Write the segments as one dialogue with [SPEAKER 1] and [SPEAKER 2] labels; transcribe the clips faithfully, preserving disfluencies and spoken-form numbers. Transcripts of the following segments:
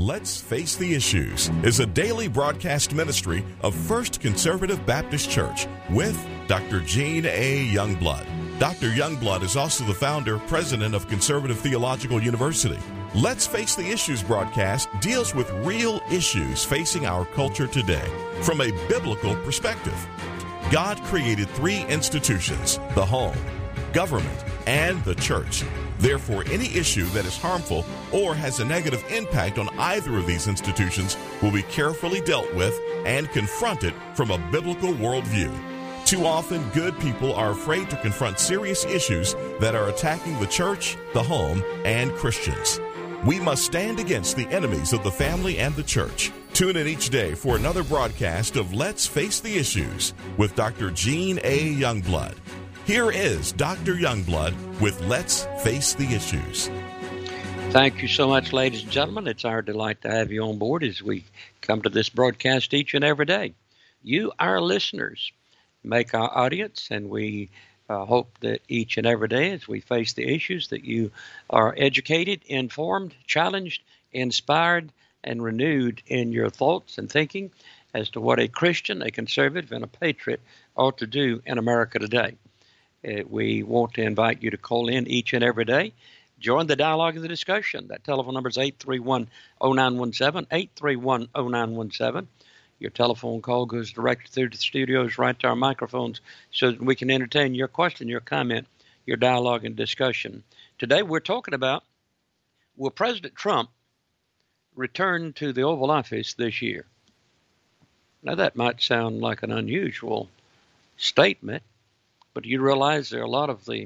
[SPEAKER 1] Let's Face the Issues is a daily broadcast ministry of First Conservative Baptist Church with Doctor Gene A. Youngblood. Doctor Youngblood is also the founder, president of Conservative Theological University. Let's Face the Issues broadcast deals with real issues facing our culture today from a biblical perspective. God created three institutions: the home, government, and the church. Therefore, any issue that is harmful or has a negative impact on either of these institutions will be carefully dealt with and confronted from a biblical worldview. Too often, good people are afraid to confront serious issues that are attacking the church, the home, and Christians. We must stand against the enemies of the family and the church. Tune in each day for another broadcast of Let's Face the Issues with Doctor Gene A. Youngblood. Here is Doctor Youngblood with Let's Face the Issues.
[SPEAKER 2] Thank you so much, ladies and gentlemen. It's our delight to have you on board as we come to this broadcast each and every day. You, our listeners, make our audience, and we uh, hope that each and every day as we face the issues that you are educated, informed, challenged, inspired, and renewed in your thoughts and thinking as to what a Christian, a conservative, and a patriot ought to do in America today. Uh, we want to invite you to call in each and every day. Join the dialogue and the discussion. That telephone number is eight three one, oh nine one seven, eight three one, oh nine one seven. Your telephone call goes direct through to the studios, right to our microphones, so that we can entertain your question, your comment, your dialogue and discussion. Today we're talking about, will President Trump return to the Oval Office this year? Now that might sound like an unusual statement, but you realize there are a lot of the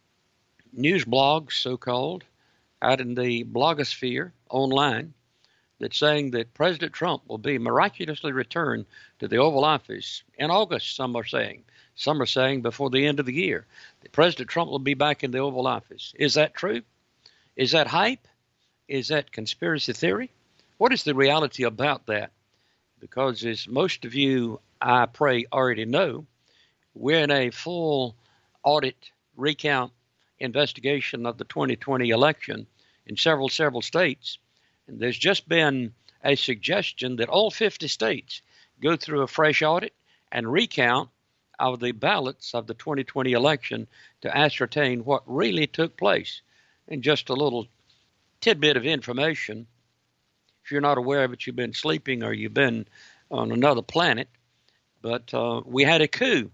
[SPEAKER 2] news blogs, so-called, out in the blogosphere online that's saying that President Trump will be miraculously returned to the Oval Office in August, some are saying. Some are saying before the end of the year that President Trump will be back in the Oval Office. Is that true? Is that hype? Is that conspiracy theory? What is the reality about that? Because as most of you, I pray, already know, we're in a full audit, recount, investigation of the twenty twenty election in several, several states. And there's just been a suggestion that all fifty states go through a fresh audit and recount of the ballots of the twenty twenty election to ascertain what really took place. And just a little tidbit of information. If you're not aware of it, you've been sleeping or you've been on another planet. But uh, we had a coup.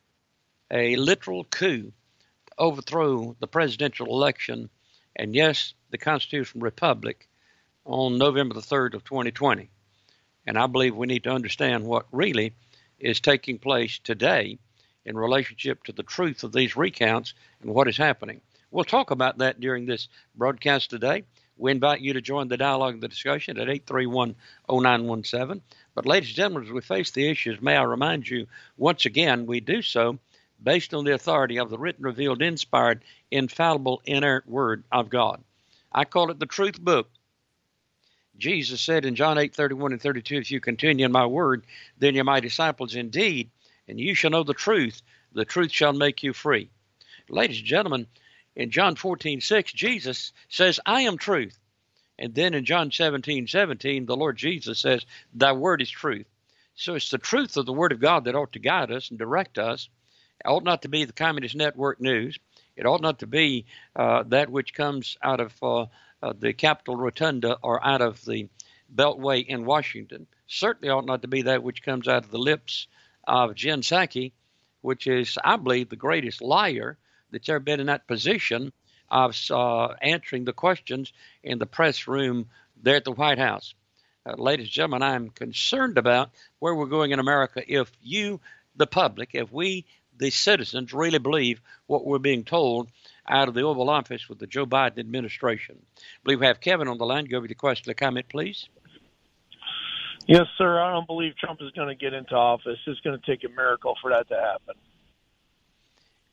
[SPEAKER 2] A literal coup to overthrow the presidential election and, yes, the constitutional republic on November the third of twenty twenty. And I believe we need to understand what really is taking place today in relationship to the truth of these recounts and what is happening. We'll talk about that during this broadcast today. We invite you to join the dialogue and the discussion at eight three one, oh nine one seven. But, ladies and gentlemen, as we face the issues, may I remind you once again, we do so based on the authority of the written, revealed, inspired, infallible, inerrant Word of God. I call it the truth book. Jesus said in John eight, thirty-one and thirty-two, if you continue in my word, then you're my disciples indeed, and you shall know the truth. The truth shall make you free. Ladies and gentlemen, in John fourteen, six, Jesus says, I am truth. And then in John seventeen, seventeen, the Lord Jesus says, thy word is truth. So it's the truth of the Word of God that ought to guide us and direct us. It ought not to be the Communist Network news. It ought not to be uh, that which comes out of uh, uh, the Capitol Rotunda or out of the Beltway in Washington. Certainly ought not to be that which comes out of the lips of Jen Psaki, which is, I believe, the greatest liar that's ever been in that position of uh, answering the questions in the press room there at the White House. Uh, ladies and gentlemen, I'm concerned about where we're going in America if you, the public, if we, the citizens, really believe what we're being told out of the Oval Office with the Joe Biden administration. I believe we have Kevin on the line. Go over the question or comment, please.
[SPEAKER 3] Yes, sir. I don't believe Trump is going to get into office. It's going to take a miracle for that to happen.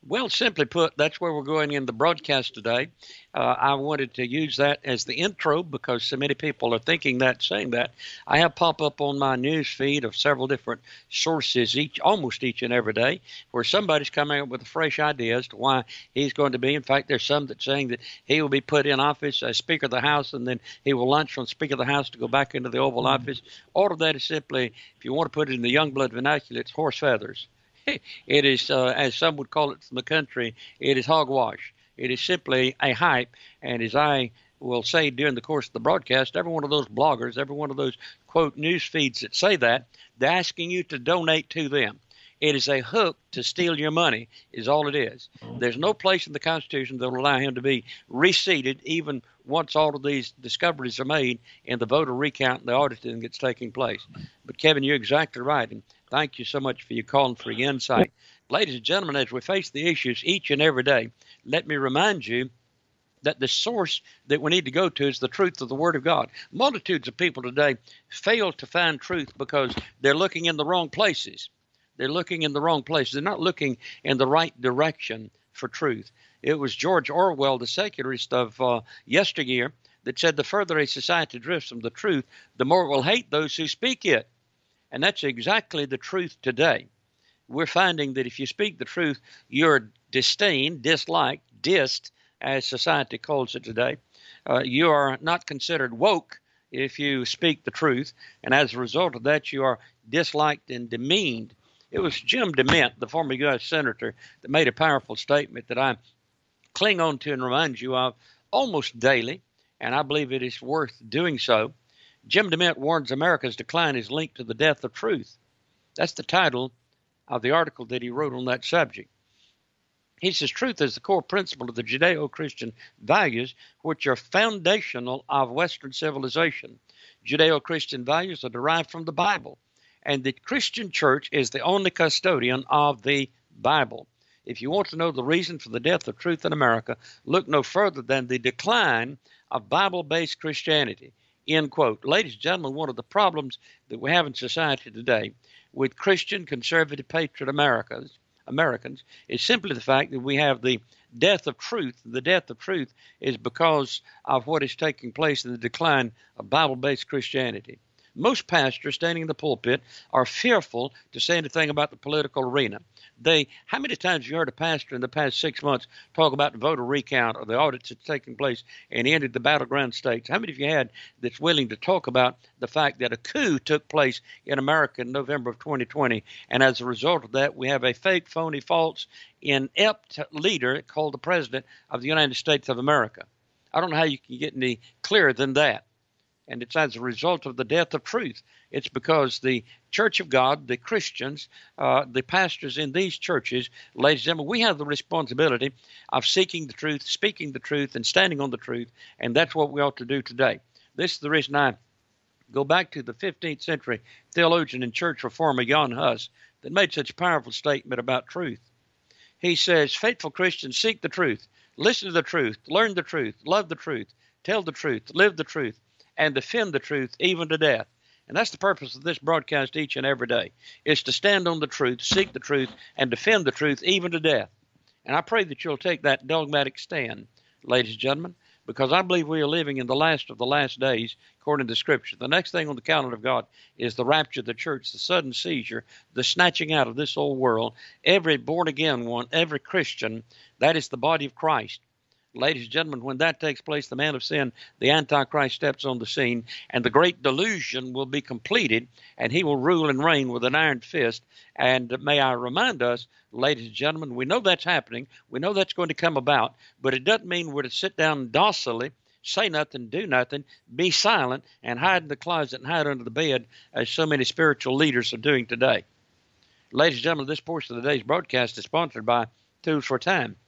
[SPEAKER 2] Well, simply put, that's where we're going in the broadcast today. Uh, I wanted to use that as the intro because so many people are thinking that, saying that. I have pop up on my news feed of several different sources, each almost each and every day, where somebody's coming up with a fresh idea as to why he's going to be. In fact, there's some that's saying that he will be put in office as Speaker of the House, and then he will lunch from Speaker of the House to go back into the Oval mm-hmm. Office. All of that is simply, if you want to put it in the Youngblood vernacular, it's horse feathers. It is, uh, as some would call it from the country, it is hogwash. It is simply a hype. And as I will say during the course of the broadcast, every one of those bloggers, every one of those, quote, news feeds that say that, they're asking you to donate to them. It is a hook to steal your money is all it is. There's no place in the Constitution that will allow him to be reseated even once all of these discoveries are made and the voter recount and the auditing that's taking place. But, Kevin, you're exactly right. And thank you so much for your call and for your insight. Ladies and gentlemen, as we face the issues each and every day, let me remind you that the source that we need to go to is the truth of the Word of God. Multitudes of people today fail to find truth because they're looking in the wrong places. They're looking in the wrong places. They're not looking in the right direction for truth. It was George Orwell, the secularist of uh, yesteryear, that said the further a society drifts from the truth, the more it will hate those who speak it. And that's exactly the truth today. We're finding that if you speak the truth, you're disdained, disliked, dissed, as society calls it today. Uh, you are not considered woke if you speak the truth. And as a result of that, you are disliked and demeaned. It was Jim DeMint, the former U S senator, that made a powerful statement that I cling on to and remind you of almost daily, and I believe it is worth doing so. Jim DeMint warns America's decline is linked to the death of truth. That's the title of the article that he wrote on that subject. He says, truth is the core principle of the Judeo-Christian values, which are foundational of Western civilization. Judeo-Christian values are derived from the Bible, and the Christian church is the only custodian of the Bible. If you want to know the reason for the death of truth in America, look no further than the decline of Bible-based Christianity. End quote. Ladies and gentlemen, one of the problems that we have in society today with Christian, conservative, patriot Americans, Americans is simply the fact that we have the death of truth. The death of truth is because of what is taking place in the decline of Bible-based Christianity. Most pastors standing in the pulpit are fearful to say anything about the political arena. They, how many times have you heard a pastor in the past six months talk about the voter recount or the audits that's taking place in any of the battleground states? How many of you had that's willing to talk about the fact that a coup took place in America in November of twenty twenty, and as a result of that, we have a fake, phony, false, inept leader called the President of the United States of America? I don't know how you can get any clearer than that. And it's as a result of the death of truth. It's because the Church of God, the Christians, uh, the pastors in these churches, ladies and gentlemen, we have the responsibility of seeking the truth, speaking the truth, and standing on the truth, and that's what we ought to do today. This is the reason I go back to the fifteenth century theologian and church reformer Jan Hus that made such a powerful statement about truth. He says, faithful Christians seek the truth, listen to the truth, learn the truth, love the truth, tell the truth, live the truth, and defend the truth even to death. And that's the purpose of this broadcast each and every day, is to stand on the truth, seek the truth, and defend the truth even to death. And I pray that you'll take that dogmatic stand, ladies and gentlemen, because I believe we are living in the last of the last days, according to Scripture. The next thing on the calendar of God is the rapture of the church, the sudden seizure, the snatching out of this old world. Every born-again one, every Christian, that is the body of Christ. Ladies and gentlemen, when that takes place, the man of sin, the Antichrist, steps on the scene, and the great delusion will be completed, and he will rule and reign with an iron fist. And may I remind us, ladies and gentlemen, we know that's happening. We know that's going to come about, but it doesn't mean we're to sit down docilely, say nothing, do nothing, be silent, and hide in the closet and hide under the bed, as so many spiritual leaders are doing today. Ladies and gentlemen, this portion of today's broadcast is sponsored by Tools for Time.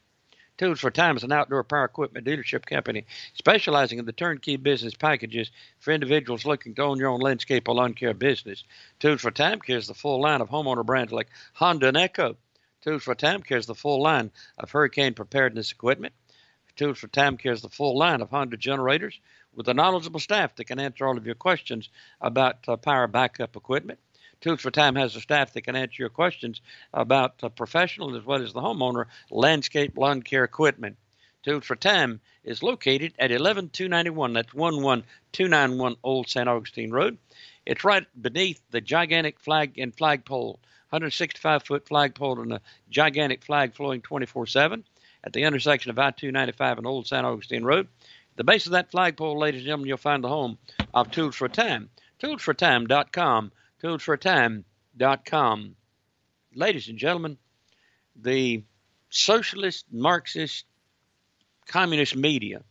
[SPEAKER 2] Tools for Time is an outdoor power equipment dealership company specializing in the turnkey business packages for individuals looking to own your own landscape or lawn care business. Tools for Time carries the full line of homeowner brands like Honda and Echo. Tools for Time carries the full line of hurricane preparedness equipment. Tools for Time carries the full line of Honda generators with a knowledgeable staff that can answer all of your questions about uh, power backup equipment. Tools for Time has a staff that can answer your questions about uh, professional as well as the homeowner landscape lawn care equipment. Tools for Time is located at eleven two ninety-one. That's one one two nine one Old Saint Augustine Road. It's right beneath the gigantic flag and flagpole, one hundred sixty-five foot flagpole and a gigantic flag flowing twenty-four seven at the intersection of I two ninety-five and Old Saint Augustine Road. At the base of that flagpole, ladies and gentlemen, you'll find the home of Tools for Time. tools for time dot com. tools for time dot com. Ladies and gentlemen, the socialist, Marxist, communist media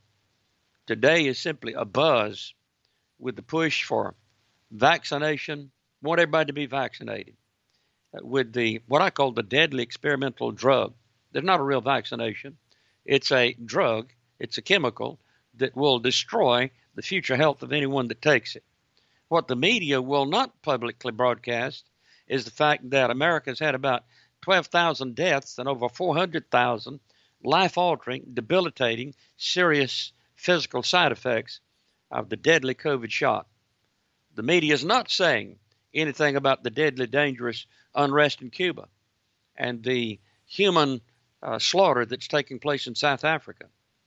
[SPEAKER 2] today is simply abuzz with the push for vaccination, want everybody to be vaccinated, with the what I call the deadly experimental drug. There's not a real vaccination. It's a drug. It's a chemical that will destroy the future health of anyone that takes it. What the media will not publicly broadcast is the fact that America's had about twelve thousand deaths and over four hundred thousand life-altering, debilitating, serious physical side effects of the deadly COVID shot. The media is not saying anything about the deadly, dangerous unrest in Cuba and the human uh, slaughter that's taking place in South Africa,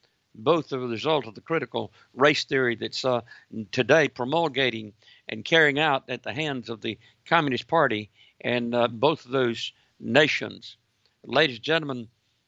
[SPEAKER 2] both are the result of the critical race theory that's uh, today promulgating and carrying out at the hands of the Communist Party and uh, both of those nations. Ladies and gentlemen,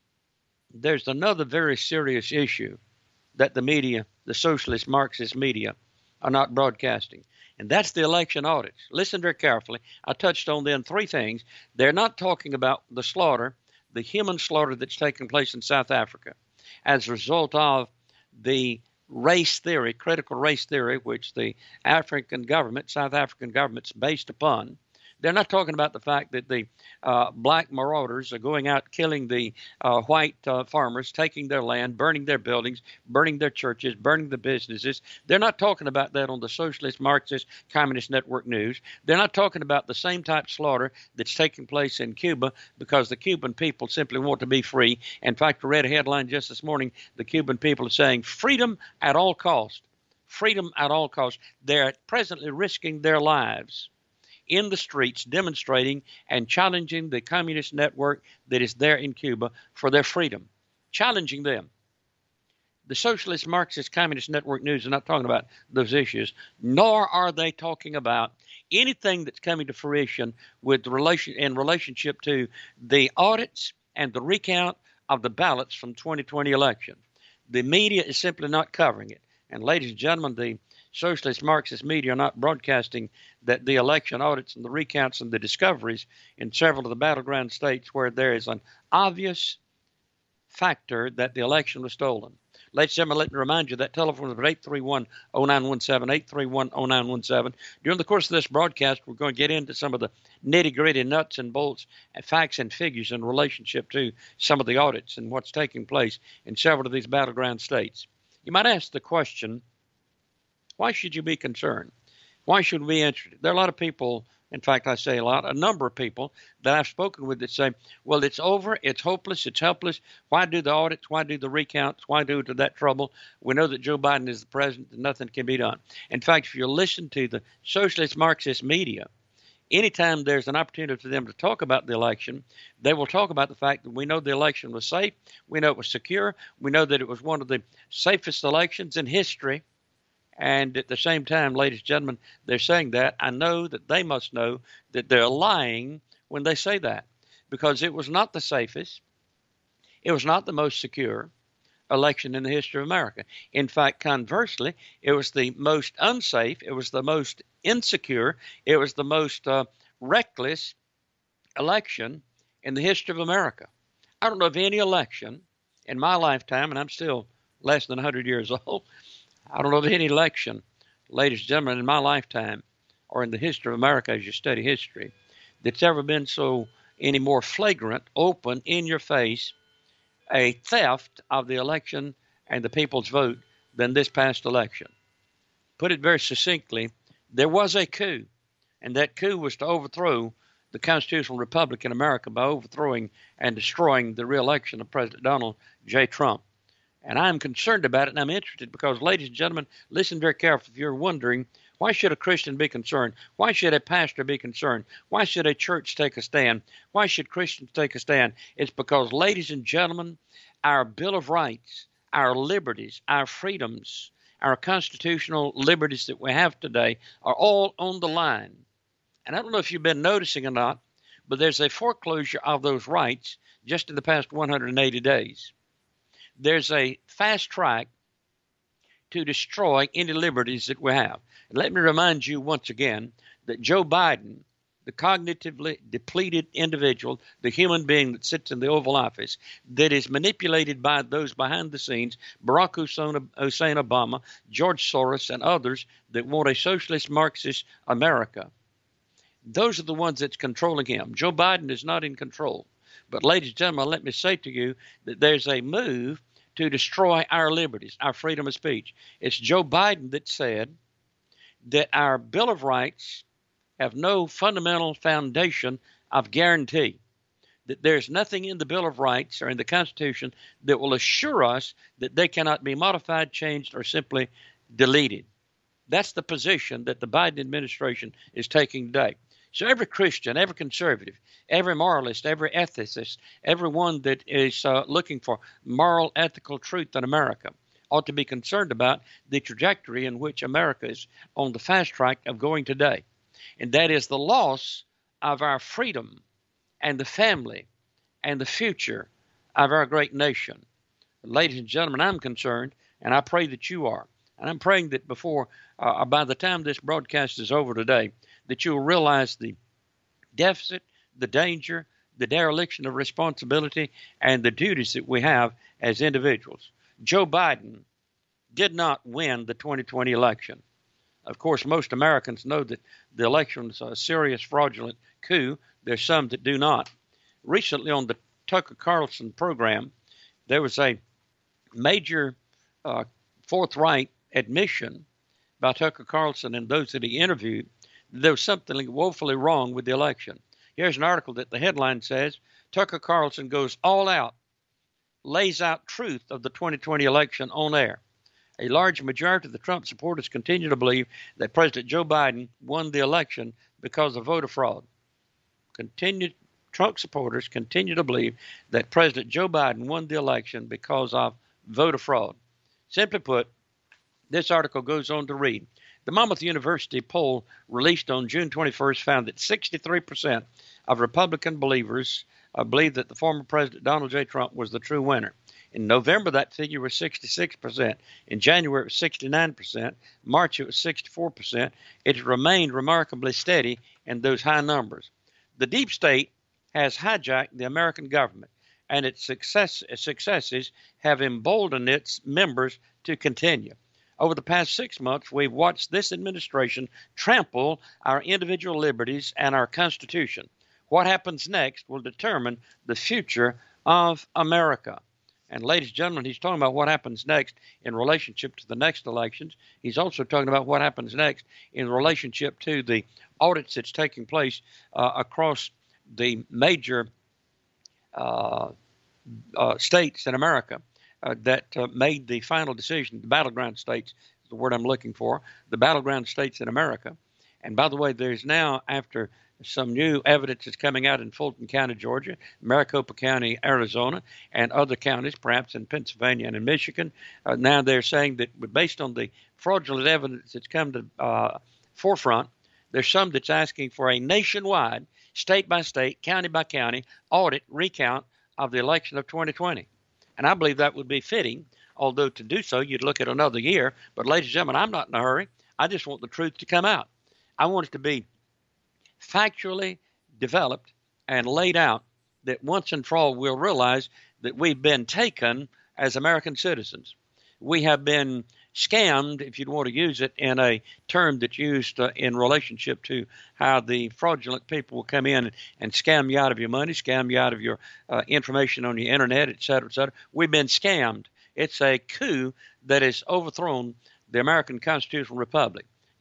[SPEAKER 2] there's another very serious issue that the media, the socialist Marxist media, are not broadcasting, and that's the election audits. Listen very carefully. I touched on then three things. They're not talking about the slaughter, the human slaughter that's taking place in South Africa as a result of the race theory, critical race theory, which the African government, South African government's based upon. They're not talking about the fact that the uh, black marauders are going out killing the uh, white uh, farmers, taking their land, burning their buildings, burning their churches, burning the businesses. They're not talking about that on the Socialist, Marxist, Communist Network News. They're not talking about the same type of slaughter that's taking place in Cuba because the Cuban people simply want to be free. In fact, I read a headline just this morning. The Cuban people are saying freedom at all cost. Freedom at all cost. They're presently risking their lives in the streets, demonstrating and challenging the communist network that is there in Cuba for their freedom, challenging them. The Socialist, Marxist, Communist Network News are not talking about those issues, nor are they talking about anything that's coming to fruition with relation in relationship to the audits and the recount of the ballots from twenty twenty election. The media is simply not covering it. And ladies and gentlemen, the Socialist, Marxist media are not broadcasting that the election audits and the recounts and the discoveries in several of the battleground states where there is an obvious factor that the election was stolen. Ladies and gentlemen, let me remind you that telephone is eight three one, oh nine one seven, eight three one, oh nine one seven. During the course of this broadcast, we're going to get into some of the nitty-gritty nuts and bolts and facts and figures in relationship to some of the audits and what's taking place in several of these battleground states. You might ask the question, why should you be concerned? Why should we be interested? There are a lot of people, in fact, I say a lot, a number of people that I've spoken with that say, well, it's over, it's hopeless, it's helpless. Why do the audits? Why do the recounts? Why do to that trouble? We know that Joe Biden is the president and nothing can be done. In fact, if you listen to the socialist Marxist media, anytime there's an opportunity for them to talk about the election, they will talk about the fact that we know the election was safe, we know it was secure, we know that it was one of the safest elections in history. And at the same time, ladies and gentlemen, they're saying that. I know that they must know that they're lying when they say that, because it was not the safest, it was not the most secure election in the history of America. In fact, conversely, it was the most unsafe, it was the most insecure, it was the most uh, reckless election in the history of America. I don't know of any election in my lifetime, and I'm still less than one hundred years old, I don't know of any election, ladies and gentlemen, in my lifetime or in the history of America as you study history, that's ever been so any more flagrant, open, in your face, a theft of the election and the people's vote than this past election. Put it very succinctly, there was a coup, and that coup was to overthrow the constitutional republic in America by overthrowing and destroying the re-election of President Donald J. Trump. And I'm concerned about it, and I'm interested because, ladies and gentlemen, listen very carefully. If you're wondering, why should a Christian be concerned? Why should a pastor be concerned? Why should a church take a stand? Why should Christians take a stand? It's because, ladies and gentlemen, our Bill of Rights, our liberties, our freedoms, our constitutional liberties that we have today are all on the line. And I don't know if you've been noticing or not, but there's a foreclosure of those rights just in the past one hundred eighty days. There's a fast track to destroy any liberties that we have. And let me remind you once again that Joe Biden, the cognitively depleted individual, the human being that sits in the Oval Office, that is manipulated by those behind the scenes, Barack Hussein Obama, George Soros, and others that want a socialist Marxist America. Those are the ones that's controlling him. Joe Biden is not in control. But ladies and gentlemen, let me say to you that there's a move to destroy our liberties, our freedom of speech. It's Joe Biden that said that our Bill of Rights have no fundamental foundation of guarantee, that there's nothing in the Bill of Rights or in the Constitution that will assure us that they cannot be modified, changed, or simply deleted. That's the position that the Biden administration is taking today. So every Christian, every conservative, every moralist, every ethicist, everyone that is uh, looking for moral, ethical truth in America ought to be concerned about the trajectory in which America is on the fast track of going today. And that is the loss of our freedom and the family and the future of our great nation. Ladies and gentlemen, I'm concerned, and I pray that you are. And I'm praying that before, uh, by the time this broadcast is over today, that you'll realize the deficit, the danger, the dereliction of responsibility, and the duties that we have as individuals. Joe Biden did not win the twenty twenty election. Of course, most Americans know that the election was a serious fraudulent coup. There's some that do not. Recently on the Tucker Carlson program, there was a major uh, forthright admission by Tucker Carlson and those that he interviewed. There was something woefully wrong with the election. Here's an article that the headline says, Tucker Carlson goes all out, lays out truth of the twenty twenty election on air. A large majority of the Trump supporters continue to believe that President Joe Biden won the election because of voter fraud. Continued, Trump supporters continue to believe that President Joe Biden won the election because of voter fraud. Simply put, this article goes on to read, the Monmouth University poll released on June twenty-first found that sixty-three percent of Republican believers uh, believe that the former President Donald J. Trump was the true winner. In November, that figure was sixty-six percent. In January, it was sixty-nine percent. March, it was sixty-four percent. It remained remarkably steady in those high numbers. The deep state has hijacked the American government, and its success, successes have emboldened its members to continue. Over the past six months, we've watched this administration trample our individual liberties and our Constitution. What happens next will determine the future of America. And ladies and gentlemen, he's talking about what happens next in relationship to the next elections. He's also talking about what happens next in relationship to the audits that's taking place uh, across the major uh, uh, states in America. Uh, that uh, made the final decision, the battleground states is the word I'm looking for, the battleground states in America. And by the way, there's now, after some new evidence is coming out in Fulton County, Georgia, Maricopa County, Arizona, and other counties, perhaps in Pennsylvania and in Michigan, uh, now they're saying that based on the fraudulent evidence that's come to uh, forefront, there's some that's asking for a nationwide, state by state, county by county, audit, recount of the election of twenty twenty. And I believe that would be fitting, although to do so, you'd look at another year. But ladies and gentlemen, I'm not in a hurry. I just want the truth to come out. I want it to be factually developed and laid out that once and for all we'll realize that we've been taken as American citizens. We have been scammed, if you'd want to use it in a term that's used uh, in relationship to how the fraudulent people will come in and scam you out of your money, scam you out of your uh, information on your internet, et cetera, et cetera. We've been scammed. It's a coup that has overthrown the American constitutional republic.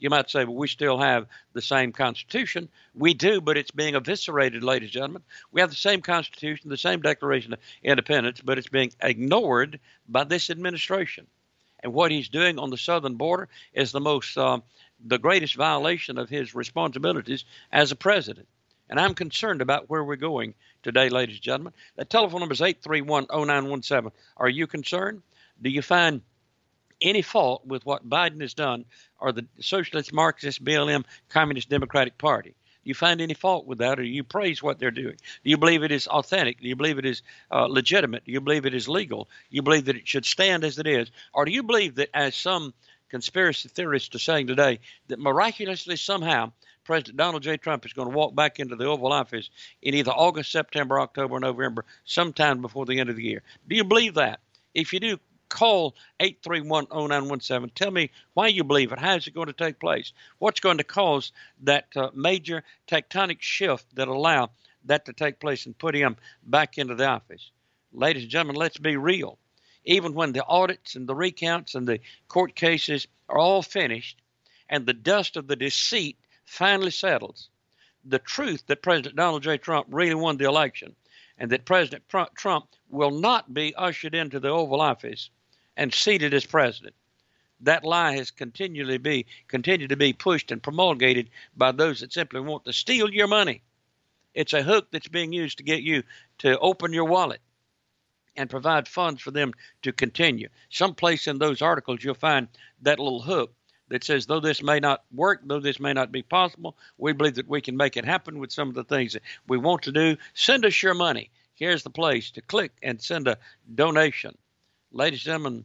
[SPEAKER 2] You might say, well, we still have the same Constitution. We do, but it's being eviscerated, ladies and gentlemen. We have the same Constitution, the same Declaration of Independence, but it's being ignored by this administration. And what he's doing on the southern border is the most, uh, the greatest violation of his responsibilities as a president. And I'm concerned about where we're going today, ladies and gentlemen. The telephone number is eight three one, oh nine one seven. Are you concerned? Do you find any fault with what Biden has done or the Socialist, Marxist, B L M, Communist Democratic Party? Do you find any fault with that, or do you praise what they're doing? Do you believe it is authentic? Do you believe it is uh, legitimate? Do you believe it is legal? Do you believe that it should stand as it is? Or do you believe that, as some conspiracy theorists are saying today, that miraculously somehow President Donald J. Trump is going to walk back into the Oval Office in either August, September, October, or November, sometime before the end of the year? Do you believe that? If you do, call eight three one, oh nine one seven. Tell me why you believe it. How is it going to take place? What's going to cause that uh, major tectonic shift that allow that to take place and put him back into the office? Ladies and gentlemen, let's be real. Even when the audits and the recounts and the court cases are all finished and the dust of the deceit finally settles, the truth that President Donald J. Trump really won the election and that President Trump will not be ushered into the Oval Office and seated as president. That lie has continually be continued to be pushed and promulgated by those that simply want to steal your money. It's a hook that's being used to get you to open your wallet and provide funds for them to continue. Someplace in those articles you'll find that little hook that says, though this may not work, though this may not be possible, we believe that we can make it happen with some of the things that we want to do. Send us your money. Here's the place to click and send a donation. Ladies and gentlemen,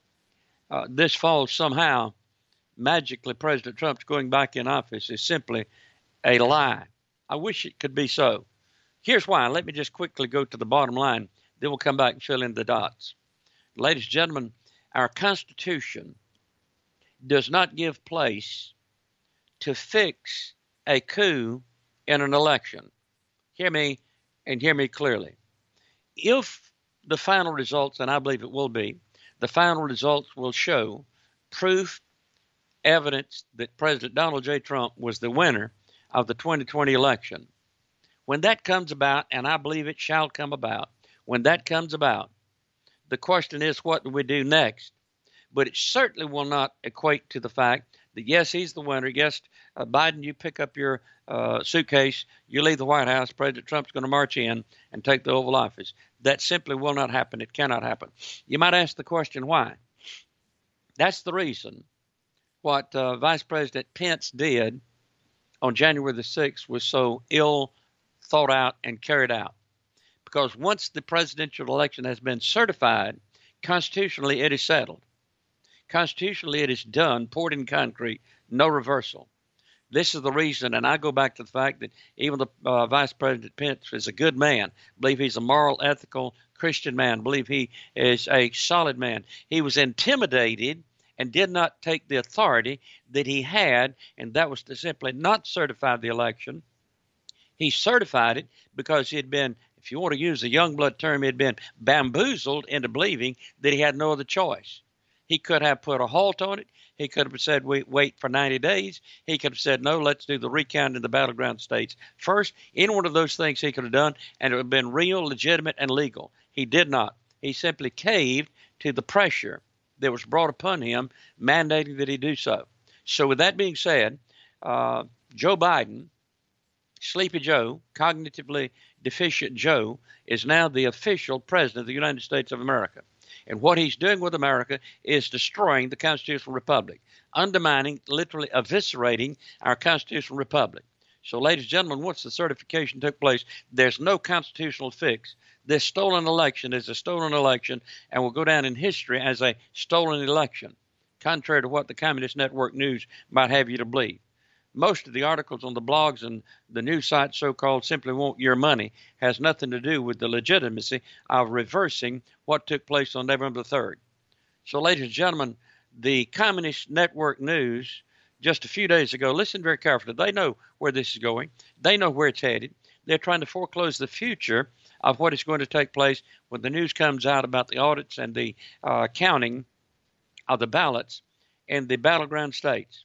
[SPEAKER 2] uh, this fall somehow, magically, President Trump's going back in office is simply a lie. I wish it could be so. Here's why. Let me just quickly go to the bottom line. Then we'll come back and fill in the dots. Ladies and gentlemen, our Constitution does not give place to fix a coup in an election. Hear me and hear me clearly. If the final results, and I believe it will be, the final results will show proof, evidence that President Donald J. Trump was the winner of the twenty twenty election. When that comes about, and I believe it shall come about, when that comes about, the question is, what do we do next? But it certainly will not equate to the fact that, yes, he's the winner. Yes, uh, Biden, you pick up your uh, suitcase, you leave the White House, President Trump's going to march in and take the Oval Office. That simply will not happen. It cannot happen. You might ask the question, why? That's the reason what uh, Vice President Pence did on January the sixth was so ill thought out and carried out. Because once the presidential election has been certified, constitutionally it is settled. Constitutionally, it is done, poured in concrete, no reversal. This is the reason, and I go back to the fact that even the uh, Vice President Pence is a good man. I believe he's a moral, ethical, Christian man. I believe he is a solid man. He was intimidated and did not take the authority that he had, and that was to simply not certify the election. He certified it because he had been, if you want to use the Youngblood term, he had been bamboozled into believing that he had no other choice. He could have put a halt on it. He could have said, wait, wait for ninety days. He could have said, no, let's do the recount in the battleground states first. Any one of those things he could have done, and it would have been real, legitimate, and legal. He did not. He simply caved to the pressure that was brought upon him, mandating that he do so. So with that being said, uh, Joe Biden, Sleepy Joe, cognitively deficient Joe, is now the official president of the United States of America. And what he's doing with America is destroying the constitutional republic, undermining, literally eviscerating our constitutional republic. So, ladies and gentlemen, once the certification took place, there's no constitutional fix. This stolen election is a stolen election and will go down in history as a stolen election, contrary to what the Communist Network News might have you to believe. Most of the articles on the blogs and the news sites so-called simply want your money has nothing to do with the legitimacy of reversing what took place on November the third. So, ladies and gentlemen, the Communist Network News just a few days ago, listen very carefully, they know where this is going. They know where it's headed. They're trying to foreclose the future of what is going to take place when the news comes out about the audits and the uh, counting of the ballots in the battleground states.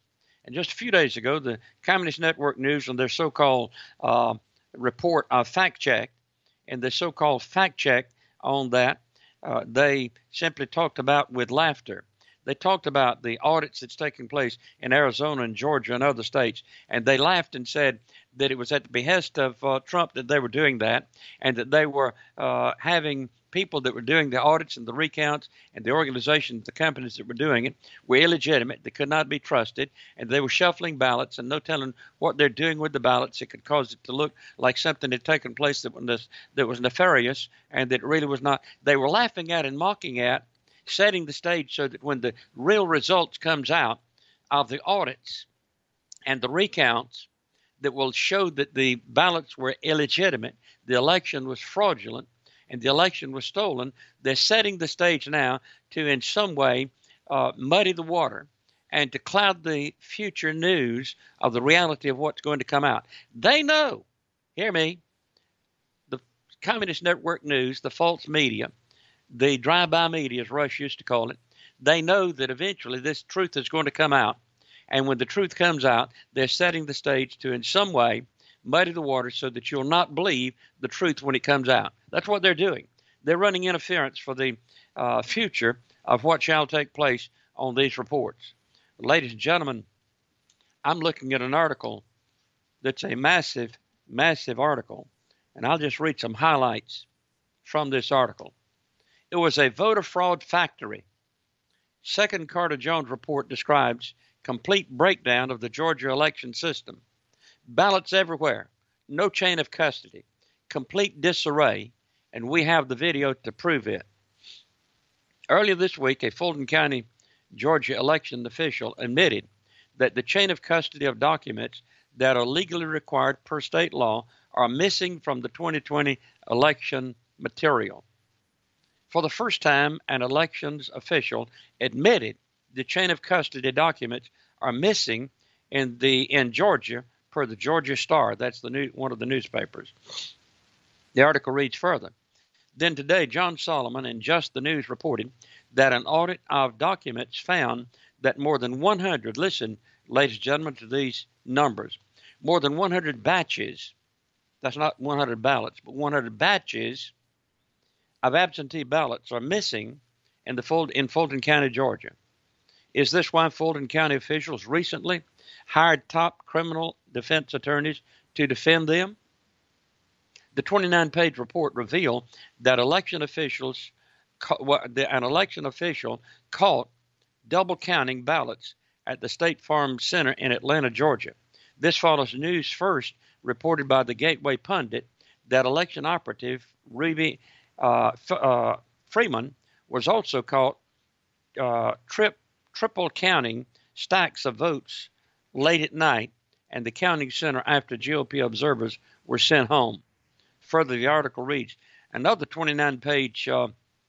[SPEAKER 2] And just a few days ago, the Communist Network News, on their so-called uh, report of fact check, and the so-called fact check on that, uh, they simply talked about with laughter. They talked about the audits that's taking place in Arizona and Georgia and other states, and they laughed and said that it was at the behest of uh, Trump that they were doing that, and that they were uh, having people that were doing the audits and the recounts and the organizations, the companies that were doing it, were illegitimate. They could not be trusted, and they were shuffling ballots and no telling what they're doing with the ballots. It could cause it to look like something had taken place that was, that was nefarious and that really was not. They were laughing at and mocking at, setting the stage so that when the real results comes out of the audits and the recounts that will show that the ballots were illegitimate, the election was fraudulent, and the election was stolen, they're setting the stage now to in some way uh, muddy the water and to cloud the future news of the reality of what's going to come out. They know, hear me, the Communist Network News, the false media, the drive-by media, as Rush used to call it, they know that eventually this truth is going to come out. And when the truth comes out, they're setting the stage to in some way muddy the water so that you'll not believe the truth when it comes out. That's what they're doing. They're running interference for the uh, future of what shall take place on these reports. Ladies and gentlemen, I'm looking at an article that's a massive, massive article, and I'll just read some highlights from this article. It was a voter fraud factory. Second Carter Jones report describes complete breakdown of the Georgia election system. Ballots everywhere, no chain of custody, complete disarray, and we have the video to prove it. Earlier this week, a Fulton County, Georgia election official admitted that the chain of custody of documents that are legally required per state law are missing from the twenty twenty election material. For the first time, an elections official admitted the chain of custody documents are missing in the in Georgia per the Georgia Star. That's the new, one of the newspapers. The article reads further. Then today, John Solomon in Just the News reported that an audit of documents found that more than one hundred, listen, ladies and gentlemen, to these numbers, more than one hundred batches, that's not one hundred ballots, but one hundred batches of absentee ballots are missing in, the Fulton, in Fulton County, Georgia. Is this why Fulton County officials recently hired top criminal defense attorneys to defend them? The twenty-nine page report revealed that election officials, an election official caught double counting ballots at the State Farm Center in Atlanta, Georgia. This follows news first reported by the Gateway Pundit that election operative Ruby uh, uh, Freeman was also caught uh, trip, triple counting stacks of votes late at night and the counting center after G O P observers were sent home. Further, the article reads, another twenty-nine page uh,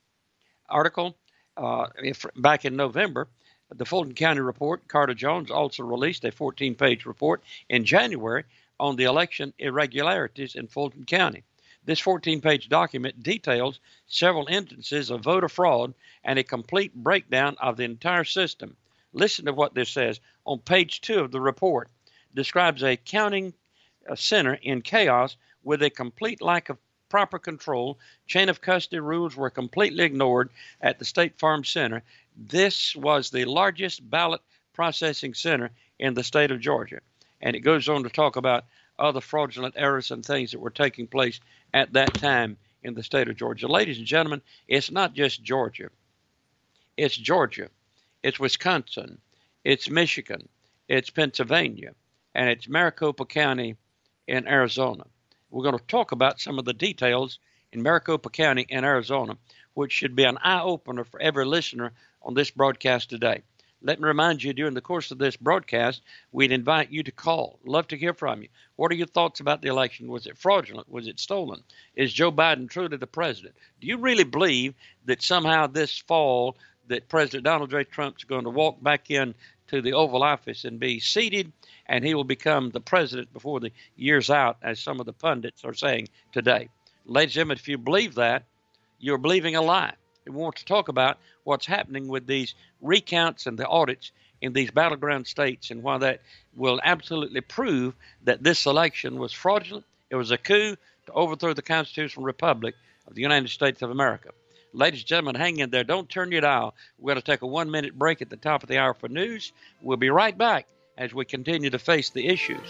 [SPEAKER 2] article uh, if, back in November, the Fulton County report, Carter Jones also released a fourteen page report in January on the election irregularities in Fulton County. This fourteen page document details several instances of voter fraud and a complete breakdown of the entire system. Listen to what this says on page two of the report. Describes a counting uh, center in chaos with a complete lack of proper control. Chain of custody rules were completely ignored at the State Farm Center. This was the largest ballot processing center in the state of Georgia. And it goes on to talk about other fraudulent errors and things that were taking place at that time in the state of Georgia. Ladies and gentlemen, it's not just Georgia. It's Georgia. It's Wisconsin. It's Michigan. It's Pennsylvania. And it's Maricopa County in Arizona. We're going to talk about some of the details in Maricopa County in Arizona, which should be an eye-opener for every listener on this broadcast today. Let me remind you, during the course of this broadcast, we'd invite you to call. Love to hear from you. What are your thoughts about the election? Was it fraudulent? Was it stolen? Is Joe Biden truly the president? Do you really believe that somehow this fall that President Donald J. Trump's going to walk back in to the Oval Office and be seated, and he will become the president before the year's out, as some of the pundits are saying today? Ladies and gentlemen, if you believe that, you're believing a lie. We want to talk about what's happening with these recounts and the audits in these battleground states, and why that will absolutely prove that this election was fraudulent. It was a coup to overthrow the constitutional republic of the United States of America. Ladies and gentlemen, hang in there. Don't turn your dial. We're going to take a one-minute break at the top of the hour for news. We'll be right back as we continue to face the issues.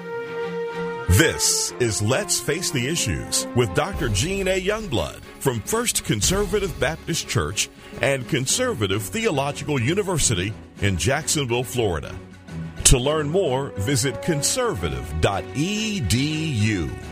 [SPEAKER 1] This is Let's Face the Issues with Doctor Gene A. Youngblood from First Conservative Baptist Church and Conservative Theological University in Jacksonville, Florida. To learn more, visit conservative dot e d u.